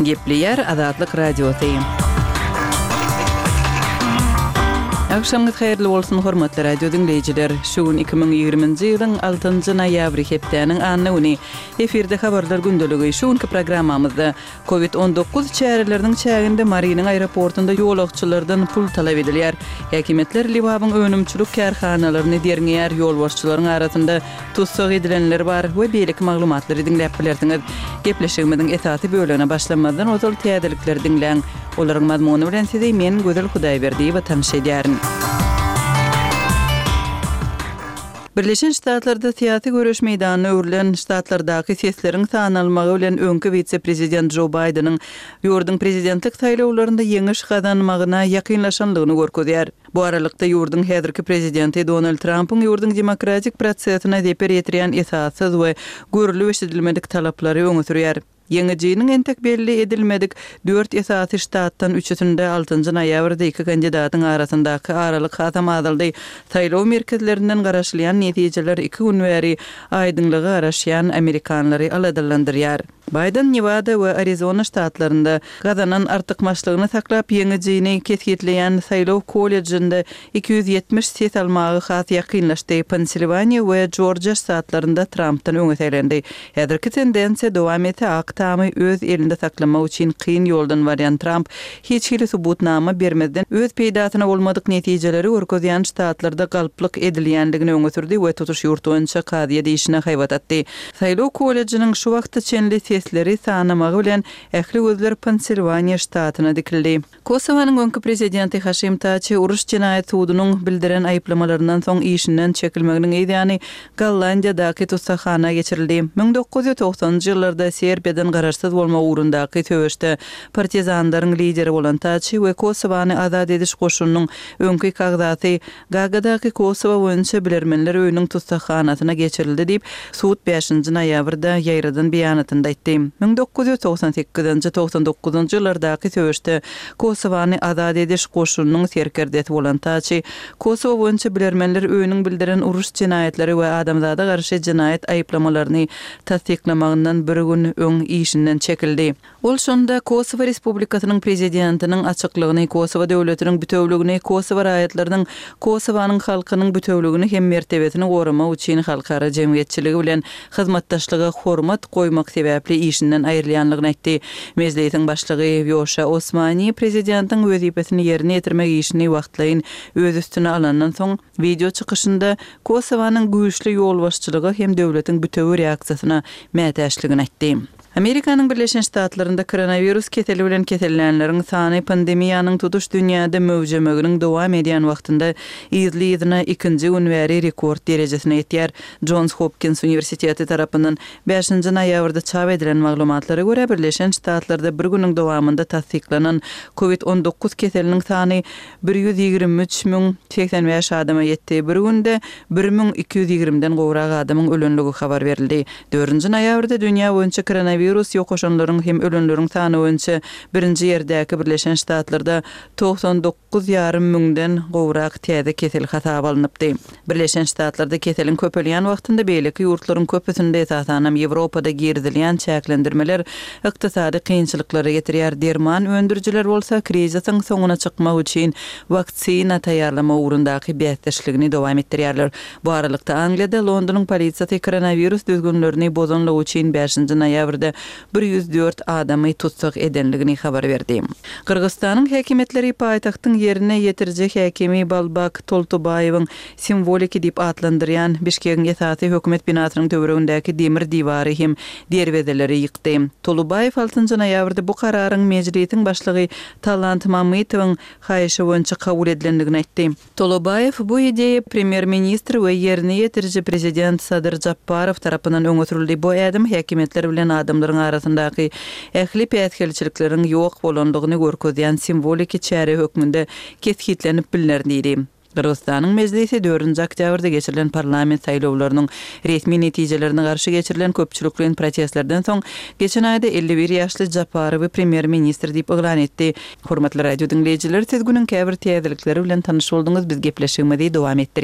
Gepleyer Azatlyk Radiosu. Akşamınız hayırlı olsun hormatly radio dinleyijiler. Şuun 2020-nji ýylyň 6-njy noýabry hepdeniň annuny efirde habarlar gündöligi şuunky programmamyzda COVID-19 çäreleriniň çäginde Mariýanyň aeroportunda ýolagçylardan pul talap edilýär. Häkimetler Liwabyň önümçülük kärhanalaryny derňýär, ýolbaşçylaryň arasynda tutsak edilenler bar we beýlik maglumatlary dinläp bilersiňiz. Gepleşigimiziň esasy bölügine başlamadan ozal täzelikler dinleň. Olaryň mazmuny bilen size men Gözel Hudaýberdi we tanış edýärin. Birleşen Ştatlarda siyasi görüş meýdanyna öwrilen ştatlardaky sesleriň sanalmagy bilen öňkü vice-prezident Joe Biden'ın ýurdun prezidentlik saýlawlarynda ýeňiş gazanmagyna ýakynlaşanlygyny görkezýär. Bu aralykda ýurdun häzirki prezidenti Donald Trump'yň ýurdun demokratik prosesine deper ýetirýän esassız we görülip eşidilmedik talaplary öňe sürýär. Ýeňijiniň entek belli edilmedik 4 esasy ştatdan 3-sinde 6-njy noýabrda iki kandidatyň arasyndaky aralyk hatamazaldy saýlaw merkezlerinden garaşlayan netijeler 2 gün bäri aýdynlygy araşýan Amerikanlary aladyllandyrýar. Biden Nevada we Arizona ştatlarynda gazanan artykmaçlygyny saklap ýeňijini kesgitleýän saýlaw kollejinde 270 ses almagy has ýakynlaşdy. Pennsylvania we Georgia ştatlarynda Trump'tan öňe seýlendi. Häzirki tendensiýa dowam etýär. Tamy öz elinde saklamak üçin kyn ýoldan barýan Trump hiç hili subutnama bermeden öz peýdatyna bolmadyk netijeleri görkezýän ştatlarda galyplyk edilýändigini öňe sürdi we tutuş ýurtynça kadyýa diýişine haýbat atdy. Saýlaw kollejiniň şu wagtda çenli sesleri sanamagy bilen ähli gözler Pennsylvania ştatyna dikildi. Kosowanyň öňkü prezidenti Haşim Taçy uruş jinaýat sudunyň bildiren aýplamalarinden soň işinden çekilmeginiň eýdýany Gollandiýadaky tutsakana geçirildi. 1990-njy ýyllarda Serbiýadan garaşsyz bolma ugrundaky töweşde partizanlaryň lideri bolan Taçy we Kosowany azad ediş goşunynyň öňkü kagdaty Gagadaky Kosowa boýunça bilermenler öýüniň tutsakanasyna geçirildi diýip sud 5-nji noýabrda ýaýradan beýanatynda aýtdy. 1998-nji 99-njy ýyllardaky töweşde Kosowany azad ediş goşunynyň serkerdeti bolan Taçy Kosowa boýunça bilermenler öýüniň bildiren uruş jinaýatlary we adamzada garşy jinaýat aýplamalaryny tasdiqlamagyndan bir gün öň işinden çekildi. Ol şonda Kosowa Respublikasynyň prezidentiniň açyklygyny, Kosowa döwletiniň bütewligini, Kosowa raýatlarynyň, Kosowanyň halkynyň bütewligini hem mertebesini goramak üçin halkara jemgyýetçiligi bilen hyzmatdaşlyga hormat goýmak sebäpli işinden aýrylýanlygyny aýtdy. Mezliyetiň başlygy Vyoşa Osmani prezidentiň wezipesini ýerine ýetirmek işini wagtlaýyn öz üstüne alandan soň video çykyşynda Kosowanyň güýçli ýolbaşçylygy hem döwletiň bütewi reaksiýasyna mätäçligini aýtdy. Amerikanyň Birleşen Ştatlarynda koronavirus keteli bilen ketellenleriň sany pandemiýanyň tutuş dünýäde möwjemeginiň dowam edýän wagtynda izli-izna 2-nji gün bäri rekord derejesine ýetýär. Johns Hopkins Universiteti tarapyndan 5-nji noýabrda çap edilen maglumatlara görä Birleşen Ştatlarda bir günüň dowamında tasdiklanan COVID-19 keteliniň sany 123.085 adama ýetdi. Bir günde 1220-den gowrak adamyň ölenligi habar berildi. 4-nji noýabrda dünýä boýunça koronavirus ýokaşanlaryň hem ölenleriň sany boýunça birinji ýerdäki Birleşen Ştatlarda 99,5 müňden gowrak täze ketel hasaba alınıpdy. Birleşen Ştatlarda ketelin köpelýän wagtynda beýleki ýurtlaryň köpüsinde esasanam Ýewropada girdilýän çäklendirmeler ykdysady kynçylyklara getirýär. Derman öndürjiler bolsa krizisyň soňuna çykmak üçin waksina taýýarlama ugrundaky beýteşligini dowam etdirýärler. Bu aralykda Angliýada Londonyň polisiýasy koronavirus düzgünlerini bozanlyk üçin 5-nji noýabrda 104 adamy tutsak edenligini habar berdi. Kırgızstanyň häkimetleri paýtagtyň ýerine ýetirjek häkimi Balbak Toltobaýewiň simvoliki diýip atlandyrýan Bişkegiň esasy hökümet binasynyň töweregindäki demir diwary hem derwezeleri ýykdy. Toltobaýew 6-njy noýabrda bu kararyň mejlisiň başlygy Talant Mamytowyň haýyşy boýunça kabul edilendigini aýtdy. Toltobaýew bu ideýa premier-ministr we ýerine ýetirji prezident Sadyr Japparow tarapyndan öňe sürildi. Bu adam häkimetler bilen adamlaryň arasyndaky ähli päýtgelçiliklerin ýok bolandygyny görkezýän simvoliki çäre hökmünde kesgitlenip bilinýär. Kırgızstanyň meclisi 4-nji oktýabrda geçirilen parlament saýlawlarynyň resmi netijelerini garşy geçirilen köpçülikli protestlerden soň geçen aýda 51 ýaşly Japarowy premier-ministr diýip elan etdi. Hormatly radio dinleýijiler, siz günüň käbir täzelikleri bilen tanyş boldyňyz. Biz gepleşigimizi dowam etdirýär.